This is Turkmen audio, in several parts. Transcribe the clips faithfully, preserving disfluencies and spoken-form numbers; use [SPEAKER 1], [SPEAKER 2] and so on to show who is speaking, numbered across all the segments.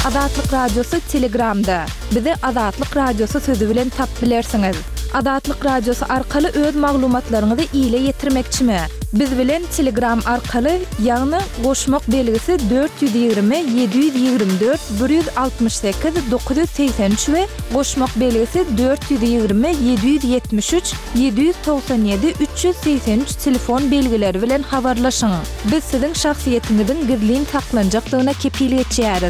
[SPEAKER 1] Adatlyk Radiosu Telegramda. Bizi Adatlyk Radiosu sözü bilen tap bilersiňiz. Adatlyk Radiosu arkaly öz maglumatlaryňyzy ýyla ýetirmekçimi? Biz bilen Telegram arkaly ýagny goşmak belgisi dört yüz ýygrimi yedi yüz ýygrimi dört bir yüz altymyş sekiz dokuz yüz seksen üç we goşmak belgisi dört yüz ýygrimi yedi yüz ýetmiş üç yedi yüz toksan ýedi üç yüz seksen üç telefon belgileri bilen habarlaşyň. Biz siziň şahsiýetiňizin gizliliğin taklanjaklygyna kepillik etýäris.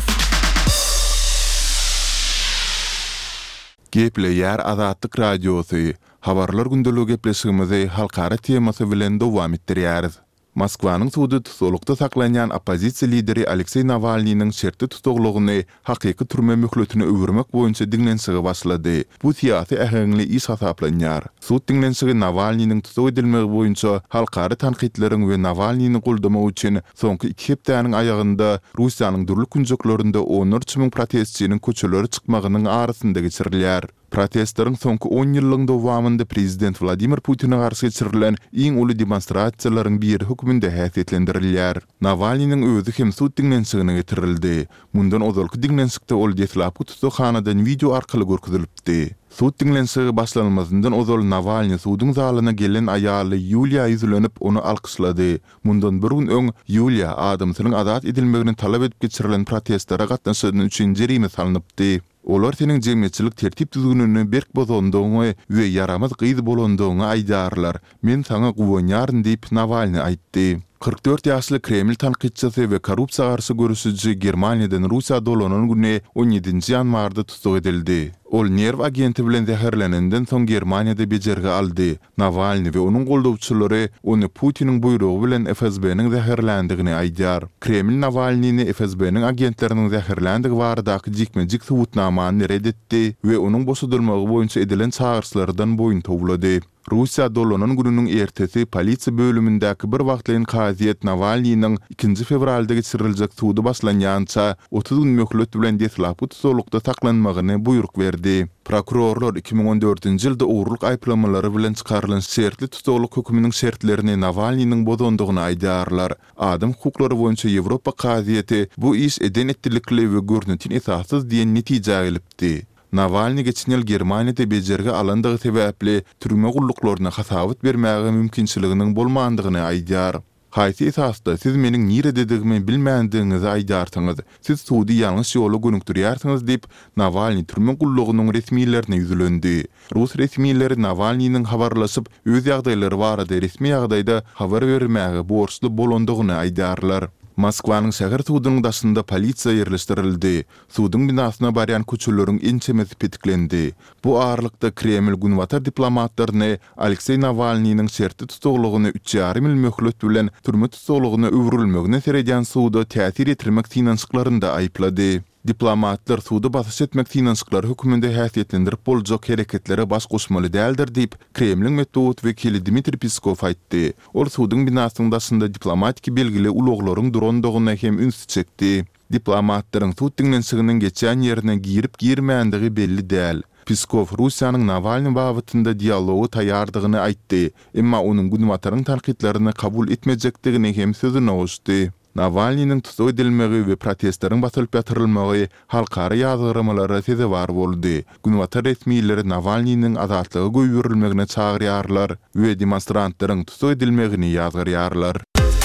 [SPEAKER 2] Gepleýär Adatlyk Radiosu. Habarlar gündeligi gepleşigimizi halkara temasy bilen dowam etdirýäris. Moskwanyň suwdy tutulukda saklanýan opozisiýa lideri Aleksey Navalnyň şertli tutuglygyny hakyky türme möhletini öwürmek boýunça dinlensigi başlady. Bu siýasy ähengli iş hasaplanýar. Suwd dinlensigi Navalnyň tutup edilmegi boýunça halkara tanqidleriň we Navalnyny goldamak üçin soňky iki hepdäniň aýagynda Russiýanyň durly günjeklerinde on üç miň protestçiniň köçelere çykmagynyň arasynda geçirilýär. Protestlerin soňky on ýyllyň dowamında prezident Vladimir Putin'e garşy geçirilen iň uly demonstrasiýalaryň biri höküminde häsiýetlendirilýär. Navalnyň özü hem suwd dinlensigine getirildi. Mundan ozalky dinlensikde ol deslapy tutuşhanadan video arkaly görkezilipdi. Suwd dinlensigi başlanmazyndan ozal Navalny suwdyň zalyna gelen aýaly Yulia ýüzlenip onu alkyşlady. Mundan bir gün öň Yulia adamsynyň azat edilmegini talap edip geçirilen protestlere gatnaşyny üçin jerime salanypdy. Olar senin jemgyýetçilik tertip düzgünini berk bozondygyny we yaramaz gyz bolandygyny aýdarlar. Men saňa guwanýaryn diýip Navalny aýtdy. kırk dört ýaşly Kreml tanqidçisi we korrupsiýa garşy görüşüji Germaniýadan Russiýa dolanan güni on ýedinji ýanwarda tutuk edildi. Ol nerv agenti bilen zäherlenenden soň Germaniýada bejerge aldy. Navalny we onuň goldawçylary onu Putiniň buýrugy bilen F S B'niň zäherlendigini aýdýar. Kreml Navalnyny F S B'niň agentleriniň zäherlendigi baradaky jikmejik subutnamany reddetdi we onuň boşadylmagy boýunça edilen çağırşlardan boyun towlady. Russiýa dolanan gününiň ertesi polisiýa bölümindäki bir wagtlaryň kaziýet Navalnyň ikinji fevralda geçiriljek suwdy başlanýança otuz gün möhlet bilen deslapy tutulukda saklanmagyny buýruk berdi. Prokurorlar iki bin on dörtünji ýylda uğurluk aýplamalary bilen çykarylan şertli tutuluk höküminiň şertlerini Navalnyň bozondygyny aýdarlar. Adam hukuklary boýunça Ýewropa kaziýeti bu iş eden etdirlikli we görnütin esassız diýen netije gelipdi. Navalny geçen ýyl Germaniýada bejerge alandygy sebäpli türme gulluklaryna hasawat bermäge mümkinçiliginiň bolmandygyny aýdýar. Haýsy esasda siz meniň nire dedigimi bilmändigiňizi aýdarsyňyz, siz suwdy ýalňyş ýola gönükdirýärsiňiz diýip Navalny türme gullugynyň resmiýetlerine ýüzelendi. Rus resmiýetleri Navalnyň habarlaşyp öz ýagdaýlary barada resmi ýagdaýda habar bermäge borçly bolandygyny aýdarlar. Moskwanyň şäher suwdynyň daşynda polisiýa ýerleşdirildi. Suwdyň binasyna barýan köçeleriň ençemesi petiklendi. Bu aralykda Kreml günwatar diplomatlaryny Aleksey Navalnyň şertli tutuglygyny üç ýarym ýyl möhlet bilen türme tutuglygyna öwrülmegine seredýän suwda täsir etdirmek finansklarynda aýplady. Diplomatlar suwdy basyş etmek finansklar höküminde häsiýetlendirip boljak hereketlere baş goşmaly däldir diýip Kremliň metod wekili Dmitri Peskov aýtdy. Ol suwdyň binasynyň daşynda diplomatik belgili uluglaryň durandygyna hem üns çekdi. Diplomatlaryň suwd dinlensiginiň geçen ýerine girip girmänligi belli däl. Peskov Russiýanyň Navalny babatynda dialogu taýýardygyny aýtdy, emma onuň günwataryň tanqidlerini kabul etmejekdigini hem sözüne goşdy. Navalnyň tutup edilmegi we protestleriň basylyp ýatyrylmagy halkara ýazgyramalara sebäp boldy. Günwatar resmiýetleri Navalnyň azatlygy goýurilmegine çagyrýarlar we demonstrantlaryň tutup edilmegini ýazgyrýarlar.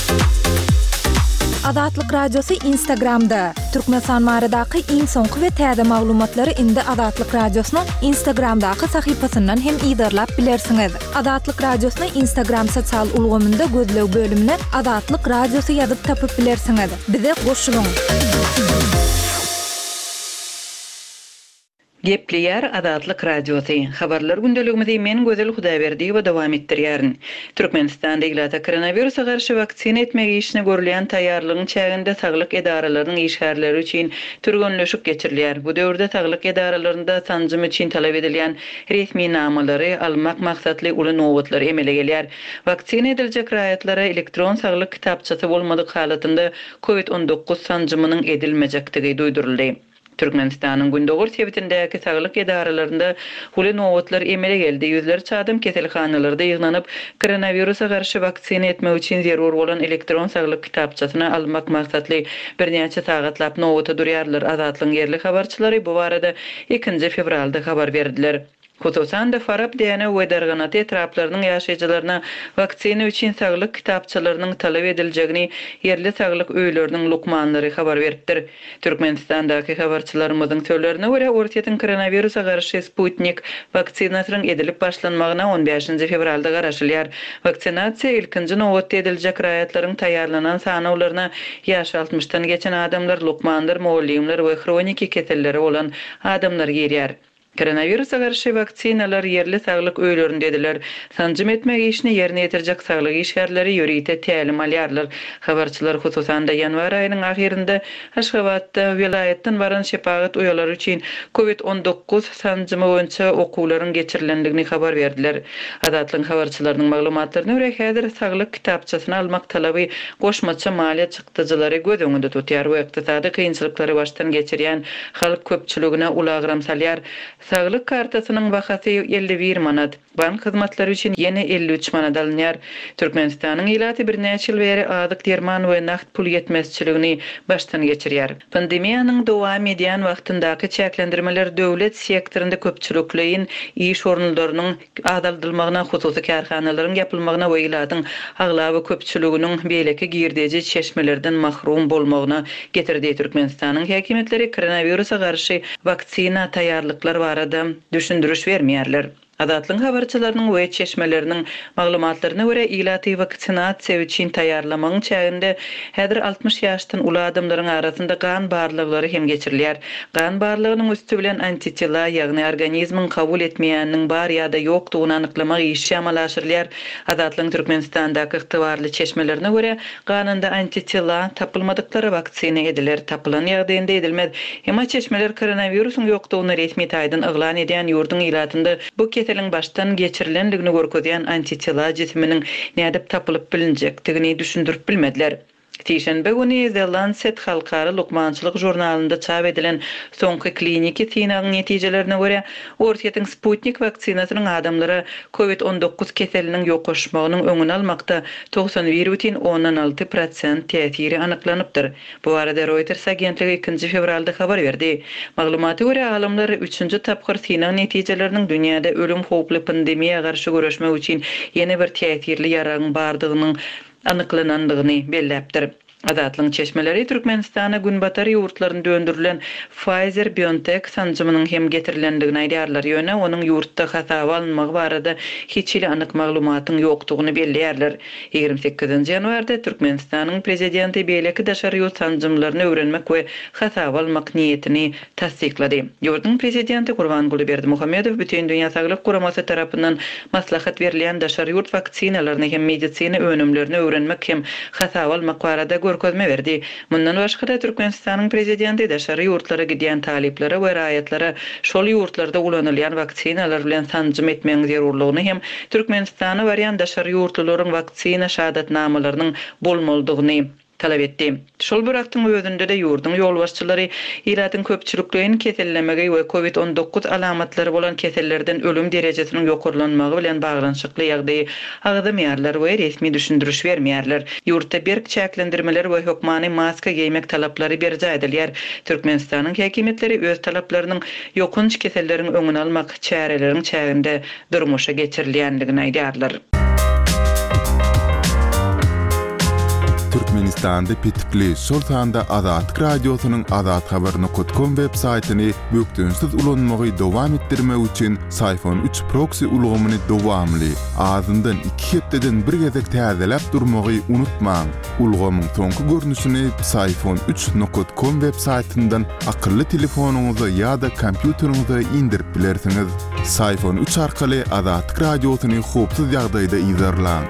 [SPEAKER 1] Adatlyk Radiosu Instagramda. Türkmenistan maradaky iň soňky we täze maglumatlary indi Adatlyk Radiosynyň Instagramdaky sahypasyndan hem ýydarlap bilersiňiz. Adatlyk Radiosynyň Instagram sosial ulgamynda gözlew bölümine Adatlyk Radiosu ýazyp tapyp bilersiňiz. Bize goşulyň.
[SPEAKER 3] Gepleýär Adatlyk Radiosu. Habarlar gündeligimizi men Gözel Hudaýberdiýewa dowam etdirýärin. Türkmenistanda ýylata koronawirusa garşy waksina etmegi işine görülen taýýarlygyň çäginde saglyk edaralarynyň işgärleri üçin türgünleşik geçirilýär. Bu döwürde saglyk edaralarynda sanjym üçin talap edilýän resmi namalary almak maksatly uly nowatlar emele gelýär. Waksina ediljek raýatlara elektron saglyk kitapçasy bolmadyk halatynda covid on dokuz sanjymynyň edilmejektigi duýduruldy. Türkmenistanyň Gündogur sebitindäki saglyk edaralarynda huly nowatlar emele geldi. Yüzlerçe adam keselhanalarda ýygnanyp koronawirusa garşy vaksina etmek üçin zerur bolan elektron saglyk kitapçasyny almak maksatly birnäçe sagatlap nowata durýarlar. Azatlyň yerli habarçylary bu barada ikinji fevralda habar berdiler. Hususan da Farab diýene we derganat etraplarynyň ýaşaýjylaryna vaksina üçin saglyk kitapçalarynyň talap ediljegini yerli saglyk öýleriniň lukmanlary habar beripdir. Türkmenistandaky habarçylarymyzyň söýlerine görä ortaýatyň koronawirusa garşy Sputnik vaksinasynyň edilip başlanmagyna on beşinji fevralda garaşylýar. Vaksinasiýa ilkinji nowatda ediljek raýatlaryň taýýarlanan sanawlaryna ýaş altmışdan geçen adamlar, lukmanlar, moğollimler we kroniki keselleri olan adamlar girýär. Koronawirusa garşy vaksinalar yerli saglyk öýlerinde ediler. Sanjym etmek işini ýerine ýetirjek saglyk işgärleri ýörite tälim alýarlar. Habarçylar hususan da ýanwar aýynyň ahirinde Aşgabatda vilayetden baran şepagat uýalary üçin covid on dokuz sanjymy boýunça okuwlaryň geçirilendigini habar berdiler. Adatlyň habarçylarynyň maglumatlaryna görä häzir saglyk kitapçasyny almak talaby goşmaça maliýe çykdyjylary göz öňünde tutýar we ykdysady kynçylyklary başdan geçirýän halk köpçüligine ulagram salýar. Saglyk kartasynyň bahasy elli bir manat, bank hyzmatlary üçin ýene elli üç manat alınýar. Türkmenistanyň ýylaty bir näçe ýyl beri adyk derman we nakt pul ýetmezçiligini başdan geçirýär. Pandemiýanyň dowam edýän wagtyndaky çäklendirmeler döwlet sektorunda köpçülikliň iş orunlarynyň azaldylmagyna, hususy karhanalaryň ýapylmagyna we ýylatyň aglawy köpçüliginiň beýleki girdeji çeşmelerden mahrum bolmagyna getirdi. Türkmenistanyň häkimetleri koronawirusa garşy vaksina taýýarlyklar barada düşündürüş bermeýärler. Adatlyň habarçylarynyň we çeşmeleriniň maglumatlaryna görä ýylaty vaksinasiýa üçin taýýarlamagyň çäginde häzir altmış ýaşdan uly adamlaryň arasynda gan barlyklary hem geçirilýär. Gan barlygynyň üstü bilen antitela, ýagny organizmiň kabul etmeýäniniň bar ýa-da ýokdugyny anyklamak işi amalaşyrylýar. Adatlyň Türkmenistandaky yktybarly çeşmelerine görä ganynda antitela tapylmadykları vaksina ediler. Tapylan ýagdaýynda edilmez. Hema çeşmeler koronawirusyň ýokdugyny resmi taýdan eglan edýän ýurdun ýylatynda bu keselin baştan geçirilendigini görkezýän antitela jisminiň nädip tapylyp bilinjekdigini düşündirip bilmediler. Tişenbe güni The Lancet halkara lukmançylyk jurnalynda çap edilen soňky kliniki synagyň netijelerine görä ortaýatyň Sputnik vaksinasynyň adamlara covid on dokuz keseliniň ýoklaşmagynyň öňüni almakda doksan bir бүтүн ондон алты процент täsiri anyklanypdyr. Bu arada Reuters agentligi ikinji fevralda habar berdi. Maglumaty görä alimler üçünji tapgyr synagyň netijeleriniň dünýäde ölüm howply pandemiýa garşy görüşmek üçin ýene bir täsirli ýaragyň bardygynyň anyklanandygyny belläpdir. Adatlyň çeşmeleri Türkmenistana günbatary ýurtlaryna döndürilen Pfizer-BioNTech sanjymynyň hem getirilendigini aýdýarlar. Ýöne onuň ýurtda hasaba alınmagy barada hiç ile anyk maglumatyň ýokdugyny belläýärler. ýygrimi sekizinji ýanwarda Türkmenistanyň prezidenti beýleki daşary ýurt sanjymlaryny öwrenmek we hasaba almak niýetini tasdiklady. Ýurdun prezidenti Gurbanguly Berdimuhammedow bütün dünýä saglyk guramasy tarapyndan maslahat berilýän daşary ýurt vaksinalaryny hem medisina önümlerini öwrenmek hem hasaba almak barada görkezme berdi. Mundan başga da Türkmenistanyň prezidenti daşary ýurtlara gidýän talyplary we raýatlara şol ýurtlarda ulanylýan vaksinalar bilen sanjym etmegiň zerurlygyny hem Türkmenistany barýan daşary ýurtlaryň vaksina şahadatnamalarynyň bolmalydygyny talap etdi. Şol bir wagtyň özünde de ýurdun ýolbaşçylary ýylatyň köpçülikliğini kesellemegi we covid on dokuz alamatlary bolan kesellerden ölüm derejesiniň ýokurlanmagy bilen baglanyşykly ýagdaýy agdamýarlar we resmi düşündürüş bermeýärler. Ýurtda berk çäklendirmeler we hökmany maska giýmek talaplary berja edilýär. Türkmenistanyň häkimetleri öz talaplarynyň ýokunç keselleriň öňüni almak çäreleriň çäginde durmuşa geçirilýändigini aýdýarlar.
[SPEAKER 2] Türkmenistanda pitipli şol sanda Azatlyk radiosynyň azat habaryny nokta com web saýtyny bökdünsiz ulanmagy dowam etdirmek üçin Sayfon üç proxy ulgamyny dowamly azyndan iki hepdeden bir gezek täzeläp durmagy unutmaň. Ulgamyň soňky görnüşini sayfon üç nokta com web saýtyndan akylly telefonuňyza ýa-da kompýuteriňize indirip bilersiňiz. Sayfon üç arkaly Azatlyk radiosyny howpsuz ýagdaýda izlerläň.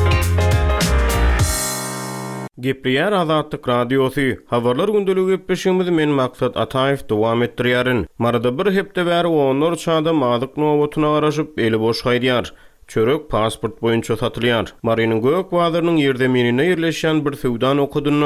[SPEAKER 4] Gepriyar Azatlyk radiosu, habarlar gündeligi gepleşigimiz men maksat Ataýew dowam etdirýärin. Marada bir hepde bäri onlar çağda mazyk nowatyna garaşyp eli boş gaýdýar. Çörek pasport boýunça satylýar. Marynyň gök wazyrynyň ýerdemenine ýerleşýän bir sowdan okudyny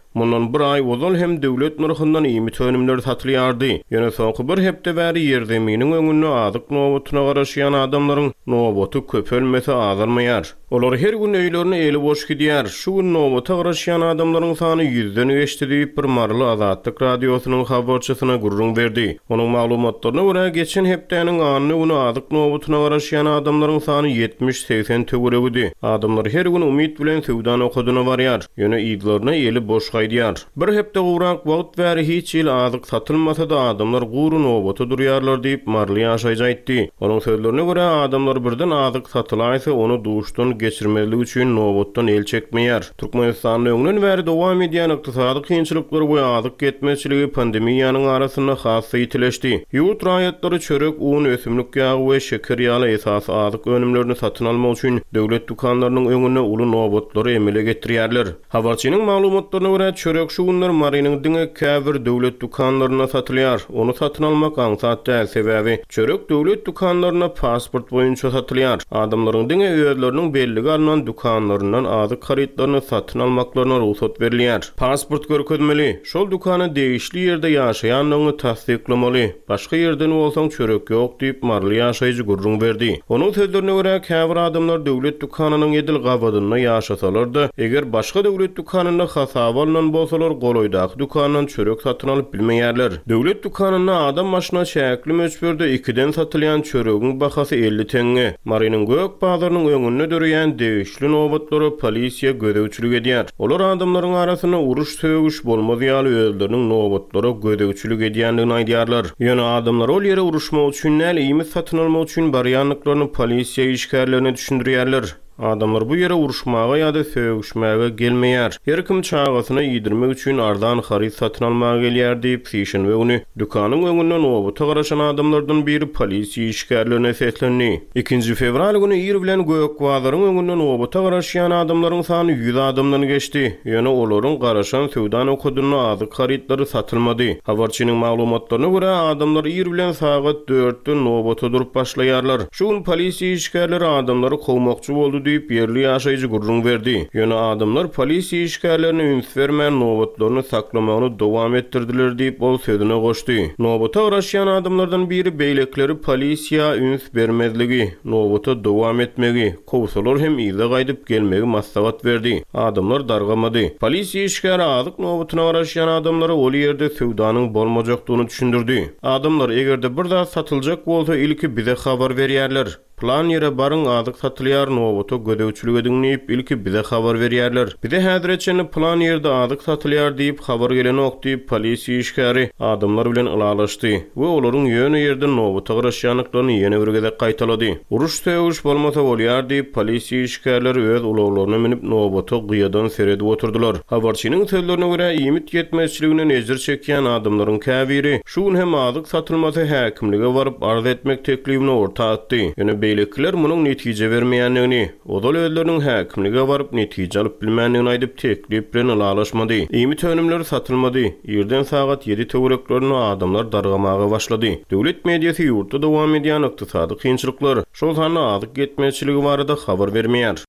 [SPEAKER 4] Mundan bir ay ozal hem döwlet nurhundan ýymy tönümler satylýardy. Ýöne soňky bir hepde bäri ýerdeminiň öňünde azyk nowatuna garaşýan adamlaryň nowaty köpelmese azalmaýar. Olar her gün öýlerini eli boş gidýär. Şu gün nowata garaşýan adamlaryň sany yüzden geçdi diýip bir marly Azatlyk radiosynyň habarçysyna gurrun berdi. Onuň maglumatlaryna görä geçen hepdeniň anyny uny azyk nowatuna garaşýan adamlaryň sany yetmiş seksen töweregidi. Adamlar her gün umyt bilen sowdan okudyna barýar. Ýöne ýyklaryna eli boş gaýdýar. Bir hepde gowrak wagt bäri hiç ýyl azyk satylmasa da adamlar gurrun nowata durýarlar diýip marly ýaşaýjy aýtdy. Onuň sözlerine görä adamlar birden azyk satylaýsa onu duşdan geçirmeli üçin nowatdan el çekmeýär. Türkmenistanyň öňünden bäri dowam edýän ykdysady kynçylyklary we azyk getmezçiligi pandemiýanyň arasyna has ýetileşdi. Ýurt raýatlary çörek, un, ösümlik ýagy we şeker ýaly esas azyk önümlerini satyn almak üçin döwlet dukanlarynyň öňüne uly nowatlary emele getirýärler. Habarçynyň maglumatlaryna görä çörek şugunlar mariniň diňe käbir döwlet dukanlaryna satylýar. Onu satyn almak aňsat däl, sebäbi çörek döwlet dukanlaryna pasport boýunça satylýar. Adamlaryň diňe öýleriniň belli alınan dukanlarından azyk haritlaryny satyn almaklaryna ruhsat berilýär. Pasport görkezmeli. Şol dukany degişli ýerde ýaşaýanyňy tasdiklamaly. Başga ýerden bolsaň çörek ýok diýip marly ýaşaýjy gurrun berdi. Onuň sözlerine görä käbir adamlar döwlet dukanynyň edil gabadyna ýaşasalar-da, eger başga döwlet dukanyna hasap alynan bolsalar, goloýdaky dukandan çörek satyn alyp bilmeýärler. Döwlet dukanyna adam başyna şäkli möçberde ikiden satylýan çöregiň bahasy elli teňe. Mariniň gök bazarynyň öňünde dörýän degişli nowatlary polisiýa gödäwçilik edýär. Olar adamlaryň arasyna uruş sögüş bolmaz ýaly özleriniň nowatlary gödäwçilik edýändigini aýdýarlar. Ýöne adamlar ol ýere uruşmak üçin näle ýymy satyn almak üçin barýanlyklaryny polisiýa işgärlerine düşündirýärler. Adamlar bu ýere uruşmaga ýa-da sögüşmäge gelmeýär. Her kim çağasyna ýydirmek üçin ardan harit satyn almaga gelýär diýip sişin we ony dukanyň öňünden nowata garaşan adamlardan biri polisiýa işgärlerine seslendi. ikinji fevral güni ýer bilen gök wazaryň öňünden nowata garaşan adamlaryň sany yüz adamdan geçdi. Ýöne olaryň garaşan sowdan okudyny azyk haritlary satylmady. Habarçynyň maglumatlaryna görä adamlar ýer bilen sagat dörtde nowata durup başlaýarlar. Şu gün polisiýa işgärleri adamlary gowmakçy boldy diýip ýerli ýaşaýjy gurrun berdi. Ýöne adamlar polisiýa işgärlerine üns bermän nowatlaryny saklamagyny dowam etdirdiler diýip ol sözüne goşdy. Nowata garaşan adamlardan biri beýlekleri polisiýa üns bermezligi, nowata dowam etmegi, kowsalar hem ýyla gaýdyp gelmegi maslahat berdi. Adamlar dargamady. Polisiýa işgäri azyk nowatyna garaşan adamlara ol ýerde sowdanyň bolmajakdygyny düşündirdi. Adamlar egerde bir zat satyljak bolsa ilki bize habar berýärler. Plan ýere barın azyk satylýar nowata gödäwçilik edinip ilki bize habar berýärler. Bize häzir etjeni plan ýerde azyk satylýar diýip habar geleni okdy polisiýa işgäri adamlar bilen ylalaşdy we olaryň ýöne ýerde nowata garaşýanlyklaryny ýene bir gezek gaýtalady. Uruş sögüş bolmasa bolýar diýip polisiýa işgärleri öz ulaglaryna minip nowata gyýadan seredip oturdular. Habarçynyň sözlerine görä ýymit ýetmezçiligine ejir çekýän adamlaryň käbiri şu gün hem azyk satylmasa häkimlige baryp arz etmek teklifini orta atdy. Ýöne beýlekler munyň netije bermeýändigini, odal özleriniň häkimlige baryp netije alyp bilmändigini aýdyp teklip bilen ylalaşmady. Ýymit önümleri satylmady. Ýerden sagat yedi töwereklerini adamlar dargamaga başlady. Döwlet mediýasy ýurtda dowam edýän ykdysady kynçylyklar şol sany azyk getmezçiligi barada habar bermeýär.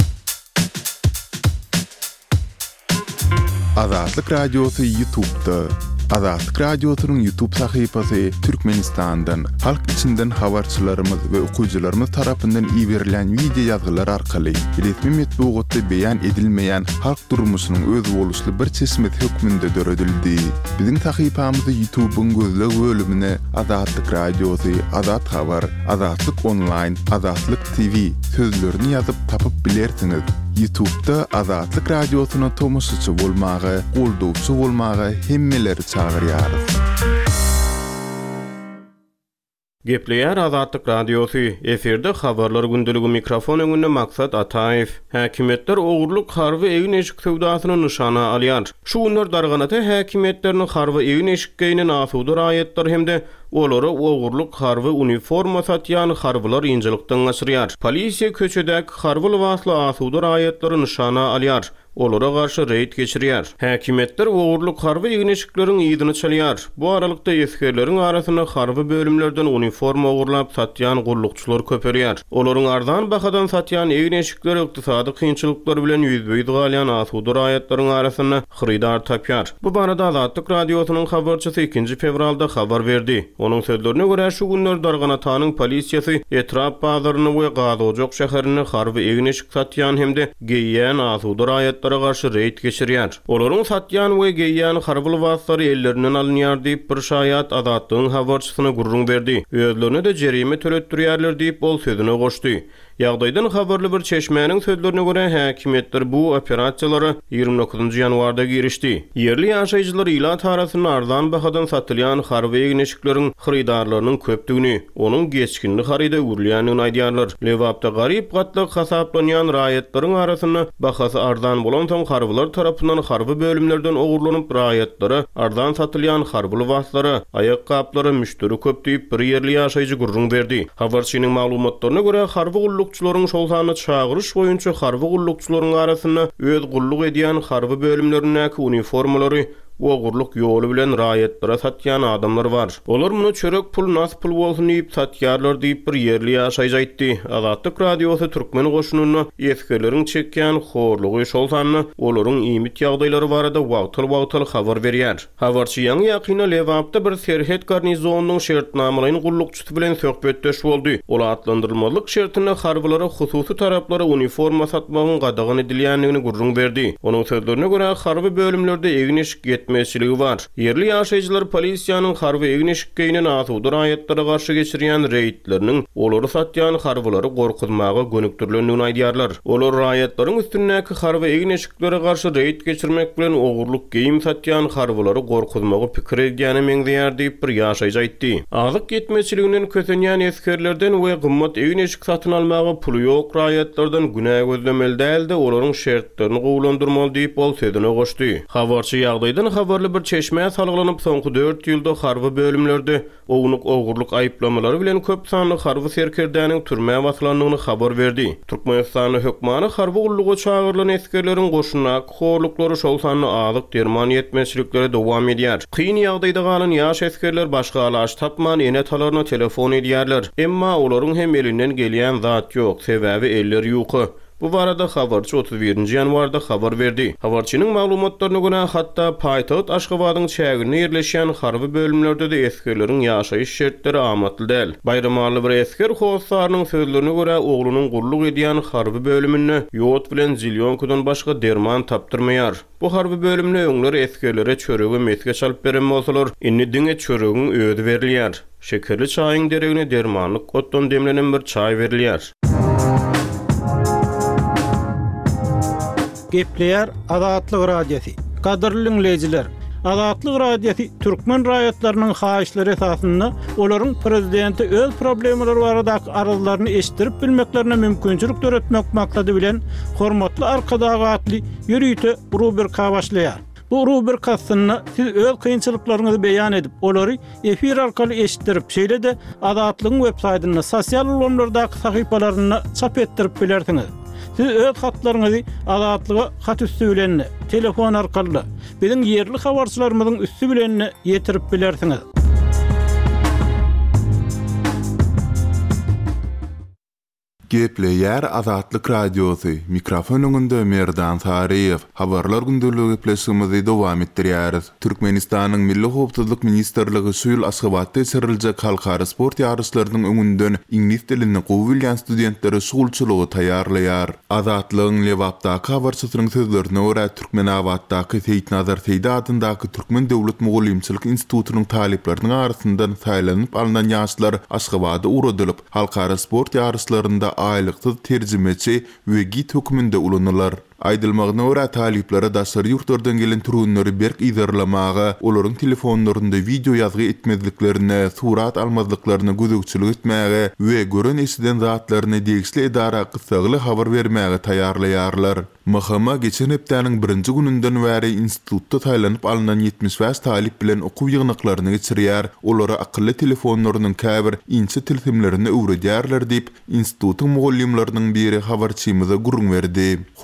[SPEAKER 2] Azatlyk radiosy YouTube'da. Azatlyk radiosynyň YouTube sahypasy Türkmenistandan, halk içinden habarçylarymyz we okuwçylarymyz tarapyndan iýerilen video ýazgylar arkaly resmi metbuatda beýan edilmeýän halk durmuşynyň öz boluşly bir çeşmet hökmünde döredildi. Biziň sahypamyzy YouTube'un gözleg bölümine Azatlyk radiosy, Azat habar, Azatlyk online, Azatlyk T V sözlerini ýazyp tapyp bilersiňiz. YouTube'da Azatlyk radiosyna tomoşaçy bolmagy, goldowçy bolmagy hemmeleri çagyrýar.
[SPEAKER 4] Gepleýär Azatlyk radiosy. Eferde habarlar gündeligi mikrofon öňünde Maksat Ataýew. Häkimetler ogurluk harby egin eşik sowdasyny nyşana alýar. Şu günler darganaty häkimetleriniň harby egin eşikgeýine asuda raýatlar hemde olara ogurluk harby uniforma satýan harbylar ýynjylykdan gaçyrýar. Polisiýa köçedäki harby lybasly asuda raýatlary nyşana alýar. olara garşy reýt geçirýär. Häkimetler ogurluk harby ýigneşiklerin ýydyny çalýar. Bu aralykda eskerleriň arasyna harby bölümlerden uniforma ogurlap satýan gullukçylar köperýär. Olaryň ardan bahadan satýan ýigneşikler ykdysady kynçylyklar bilen ýüzbeýdi galýan asudy raýatlaryň arasyna xyridar tapýar. Bu barada Azatlyk radiosynyň habarçysy ikinji fevralda habar berdi. Onuň sözlerine görä şu günler Darganatanyň polisiýasy etrap bazaryny we Gazojok şäherini harby ýigneşik satýan hemde geýýän asudy raýatlara garşy reýt geçirýär. Olaryň satýan we geýýän harby waslary ellerinden alınýar diýip bir şaýat Azatlygyň habarçysyna gurrun berdi. Özlerine de jerime töletdirýärler diýip bol sözüne goşdy. Ýagdaýdan habarly bir çeşmäniň sözlerine görä häkimetler bu operasiýalary ýygrimi dokuzunçy ýanwarda girişdi. Yerli ýaşaýjylar ilat arasyna ardan bahadan satylýan harby ýigneşikleriň xyrydarlarynyň köpdigini, onuň geçkinli haryda urlýanyny aýdýarlar. Lewapda garyp gatlyk hasaplanýan raýatlaryň arasyna bahasy ardan bolan soň harbylar tarapyndan harby bölümlerden ogurlanyp raýatlary ardan satylýan harby waslary, aýak gaplary müşteri köp diýip bir yerli ýaşaýjy gurrun berdi. Habarçynyň maglumatlaryna görä harby gullukçylaryň şol sany çagyryş boýunça harby gullukçylaryň arasyna öz gulluk edýän harby bölümlerindäki uniformalary ogurluk ýoly bilen raýatlara satýan adamlar bar. Olar muny çörek pul, nas pul bolsun diýip satýarlar diýip bir yerli ýaşaýjy aýtdy. Azatlyk radiosy türkmen goşunyny eskerleriň çekýän horlugy şol sany olaryň iýmit ýagdaýlary barada wagtyl-wagtyl habar berýär. Habarçy ýaňy ýakyna Lewapda bir serhet garnizonynyň şertnamalaryň gullukçysy bilen söhbetdeş boldy. Ola atlandyrylmalyk şertine harbylara hususy taraplara uniforma satmagyň gadagan edilýändigini gurrun berdi. Onuň sözlerine görä harby bölümlerde ýigneşik etmeçiligi var. Yerli ýaşaýjylar polisiýanyň harby ýigneşikkeýine asudy raýatlara garşy geçirýän reýtleriniň olary satýan harbylary gorkutmagy gönükdirlendigini aýdýarlar. Olar raýatlaryň üstündäki harby ýigneşiklere garşy reýt geçirmek bilen ogurluk geýim satýan harbylary gorkutmagy pikir edýäni meňzeýär diýip bir ýaşaýjy aýtdy. Azyk etmeçiliginden kösenýän eskerlerden we gymmat ýigneşik satyn almagy puly ýok raýatlardan günä gözlemeli däldi, olaryň şertlerini gowlandyrmaly diýip bol sözüne goşdy. Habarçy ýagdaýdan habarly bir çeşme salgylanyp soňky dört ýylda harby bölümlerde ownuk ogurluk aýplamalary bilen köp sanly harby serkerdäniň türme waslandygyny habar berdi. Türkmenistanyň hökmany harby gullugy çagyrylan eskerleriň goşuna horluklary şol sanly azyk derman ýetmeçiliklere dowam edýär. Kyn ýagdaýda galan ýaş eskerler başga alaş tapman ene talaryna telefon edýärler. Emma olaryň hem elinden gelýän zat ýok, sebäbi eller ýoky. Bu barada habarçy otuz birinji ýanwarda habar berdi. Habarçynyň maglumatlaryna görä hatda paýtagat Aşgabatyň çägine ýerleşýän harby bölümlerde de eskerleriň ýaşaýyş şertleri amatly däl. Bayramaly bir esker howsarynyň sözlerine görä oglunyň gulluk edýän harby bölümini ýot bilen zilýonkadan başga derman tapdyrmaýar. Bu harby bölümine öňleri eskerlere çöregi mesge çalyp beren bolsalar, inni diňe çöregiň öýdi berilýär. Şekerli çaýyň deregine dermanlyk otdan demlenen bir çaý berilýär.
[SPEAKER 5] Gepleýär Azatlyk radiosi. Gadyrly dinleýijiler, Azatlyk radiosi türkmen raýatlarynyň haýyşlary esasynda olaryň prezidenti öz problemleri baradaky arazylaryny eşitdirip bilmeklerine mümkinçilik töretmek maksady bilen hormatly arkadagy atly ýürüýte rubrika başlaýar. Bu rubrikasyny siz öz kynçylyklaryňyzy beýan edip, olary efir arkaly eşitdirip, şeýle de Azatlygyň web-saýtyna, sosial ulanlardaky sahypalaryna çap etdirip bilersiňiz. Siz öz hatlaryňyzy Azatlyga hat üstü bilen, telefon arkaly biziň yerli habarçylarymyzyň üstü bilen ýetirip bilersiňiz.
[SPEAKER 2] Gepleýär Azatlyk radiosy. Mikrofon öňünde Merdan Saryýew. Habarlar gündeligi pleşigimizi dowam etdirýäris. Türkmenistanyň Milli Howpsuzlyk Ministrligi şu ýyl Aşgabatda geçiriljek halkara sport ýarışlarynyň öňünden ingliz dilini gowy bilýän studentleri şugulçylygy taýýarlaýar. Azatlygyň Lewapdaky habarçysynyň sözlerine görä Türkmenabatdaky Seýitnazar Seýdi adyndaky Türkmen Döwlet Mugallimçilik institutynyň talipleriniň arasyndan saýlanyp alynan ýaşlar Aşgabata uradylyp halkara sport ýarışlarynda aýlyksyz terjimeçi we git hökmünde ulanýarlar. Aýdylmagyna görä taliplere daşary ýurtlardan gelen türünleri berk ýerlemagy, olaryň telefonlarynda video ýazgy etmezliklerine, surat almazlyklaryna gözükçilik etmäge we gören esiden zatlaryna degisli edara gysagly habar bermäge taýýarlaýarlar. Mahama geçen hepdäniň birinji gününden bäri institutda taýlanyp alynan ýetmiş beş talip bilen okuw ýygnaklaryny geçirýär. Olary akylly telefonlarynyň käbir inçe tilsimlerini öwredýärler diýip institutyň mugallimlerining biri habarçymyza gurrun berdi. Howpsuzlyk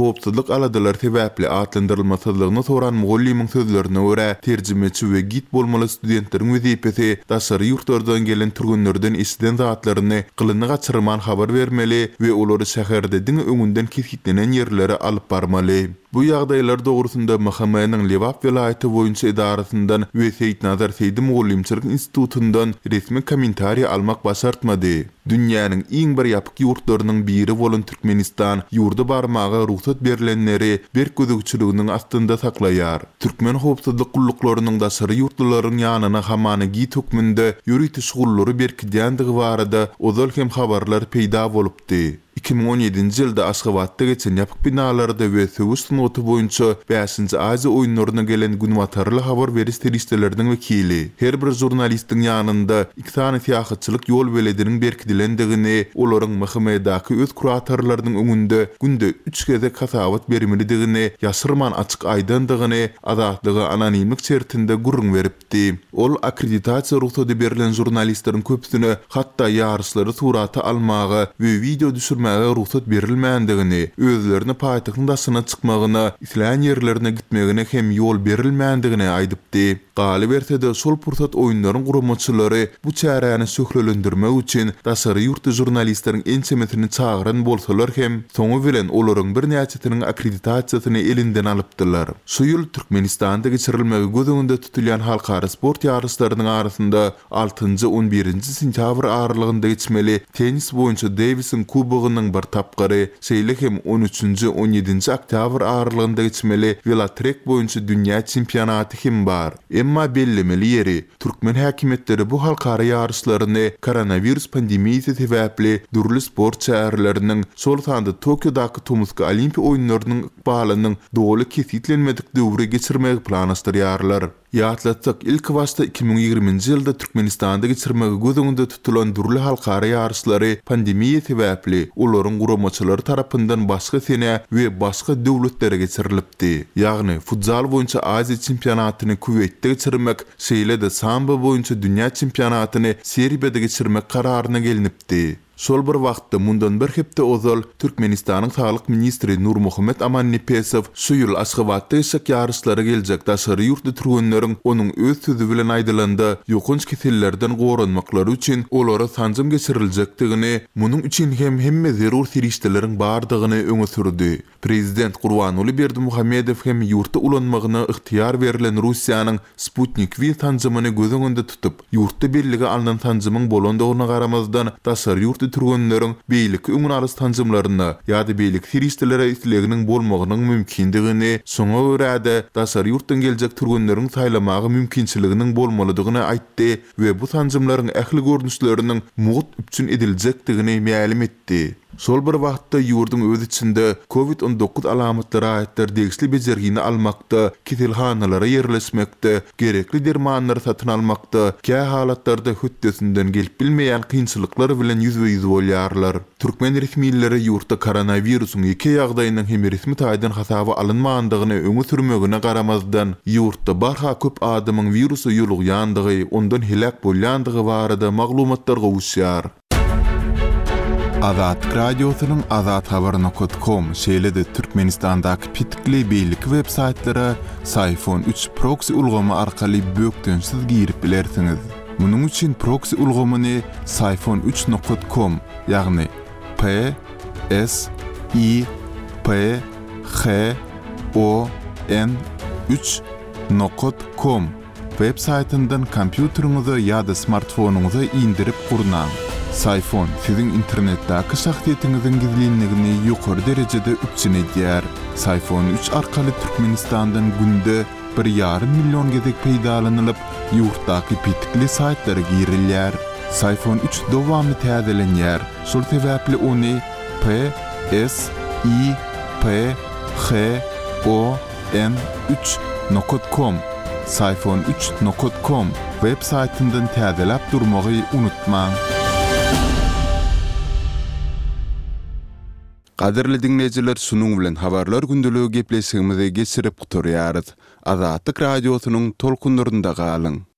[SPEAKER 2] ýyllyk aladylar sebäpli atlandyrylmaslygyny soran mugallimyň sözlerine görä terjimeçi we git bolmaly studentleriň wezipesi daşary ýurtlardan gelen türgünlerden isden zatlaryny gylyny gaçyrman habar bermeli we olary şäherde diňe öňünden kesgitlenen ýerlere alyp barmaly. Bu ýagdaýlar dogrusunda Mahamaýanyň Lewap welaýaty boýunça idarasyndan we Seýdnazar Seýdi Mugallimçilik institutundan resmi kommentariýa almak başartmady. Dünýäniň iň bir ýapyk ýurtlarynyň biri bolan Türkmenistan ýurda barmaga ruhsat berilenleri bir gözükçüliginiň astynda saklaýar. Türkmen howpsuzlyk gullyklarynyň daşary ýurtlaryň ýanyna hamany git hökmünde ýürüti şugullary berkidýändige barada ozal hem habarlar peýda bolupdy. iki bin on ýedinji ýylda Aşgabatda geçen ýapyk binalarda we Söwüs noty boýunça beşinji Aziýa oýunlaryna gelen günwatarly habar beriş terişleriniň wekili. Her bir jurnalistiň ýanynda iki sany syýasatçylyk ýol belediniň berkidilendigini, olaryň Mahamaýdaky öz kuratorlarynyň öňünde günde üç geze kasabat bermelidigini, ýaşyrman açyk aýdandygyny, azatlygy anonimlik şertinde gurrun beripdi. Ol akkreditasiýa ruhsaty berilen jurnalistleriň köpsüne hatda ýaryşlary suraty almagy we video düşürmäge ruhsat berilmändigini, özlerini paýtagtyň daşyna çykmagyna, isleýän ýerlerine gitmegine hem ýol berilmändigini aýdypdy. Galy berse-de şol pursat oýunlaryň guramaçylary bu çäräni söhlelendirmek üçin daşary ýurtda jurnalistleriň ençemesini çagyran bolsalar hem soňu bilen olaryň bir näçetiniň akkreditasiýasyny elinden alypdylar. Şu ýyl Türkmenistanda geçirilmegi göz öňünde tutulýan halkara sport ýarışlarynyň arasynda altynji on birinji sentýabr aralygynda geçmeli tenis boýunça Davisin kubogynyň bir tapgary, şeýle hem on üçinji on ýedinji oktyabr aralygynda geçmeli velatrek boýunça dünýä çempionaty hem bar. Emma bellemeli ýeri Türkmen häkimetleri bu halkara ýarışlaryny koronavirus pandemiýasy sebäpli durly sport şäherleriniň sol sanda Tokiodaky Tomsk Olimpiýa oýunlarynyň ykbalynyň doly kesitlenmedik döwre geçirmegi planlaşdyrýarlar. Ýatlatsak ilk başda iki bin ýigriminji ýylda Türkmenistanda geçirmegi göz öňünde tutulan durly halkara ýarışlary pandemiýa sebäpli olaryň guramaçylary tarapyndan başga sene we başga döwletlere geçirilipdi. Ýagny futsal boýunça Aziýa çempionatyny Kuweytde geçirmek, şeýle-de samba boýunça dünýä çempionatyny Serbiýada geçirmek kararyna gelinipdi. Şol bir wagtda mundan bir hepde ozal Türkmenistanyň saglyk ministri Nurmuhammed Amannipesov şu ýyl Aşgabatda eşek ýarışlary geljek daşary ýurtda turgunlaryň onuň öz sözü bilen aýdylanda ýokunç kesellerden goranmaklary üçin olara sanjym geçiriljakdygyny, munyň üçin hem hemme zerur serişdeleriň bardygyny öňe sürdi. Prezident Gurbanuly Berdimuhammedow hem ýurtda ulanmagyna yktyýar berilen Russiýanyň Sputnik V sanjymyny göz öňünde tutup, ýurtda bellige alynan sanjymyň bolandygyna garamazdan daşary ýurt turgunlaryň beýlik öňüne alys tanjymlaryna ýa-da beýlik serişdelere isleginiň bolmagynyň mümkindigini, soňa görä-de daşary ýurtdan geljek turgunlaryň saýlamagy mümkinçiliginiň bolmalydygyny aýtdy we bu tanjymlaryň ähli görnüşleriniň mugat üçin ediljekdigini ma'lum etdi. Şol bir wagtda ýurdun öz içinde covid on dokuz alamatlary aýtlar degisli bejergini almakda, kiselhanalara ýerleşmekde, gerekli dermanlary satyn almakda, kä halatlarda höttesinden gelip bilmeýän kynçylyklar bilen ýüzbe-ýüz bolýarlar. Türkmen resmiýetleri ýurtda koronawirusyň iki ýagdaýynyň hem resmi taýdan hasaby alynmagandygyny öňe sürmegine garamazdan ýurtda barha köp adamyň wirusy ýolugýandygy, ondan helak bolýandygy barada maglumatlar gowuşýar. Azat Radyosynyň azat habar nokta com şeýle-de Türkmenistandaky pitikli beýlik web saýtlary Sayfon üç proxy ulgamy arkaly bökdensiz girip bilersiňiz. Munyň üçin proxy ulgamyny sayfon üç nokta com ýagny P S I P H O N üç nokta com web saytyndan kompýuteriňize ýa-da smartfonuňyza indirip gurnaň. Sayfon siziň internetdäki şahsiýetiňiziň gizlinligini ýokary derejede üçin edýär. Sayfon üç arkaly Türkmenistandan günde bir ýarym million gezek peýdalanylyp, ýurtdaky pitikli saýtlara girilýär. Sayfon üç dowamly täzelenýär. Şol sebäpli ony P S I P H O N üç nokta com sayfon üç nokta com web saytyndan täzelep durmagy unutmaň. Qadirli dinleyijiler, şunuň bilen habarlar gündeligi gepleşigimizi geçirip guturýarys. Azatlyk radiosynyň tolkunlarynda galyň.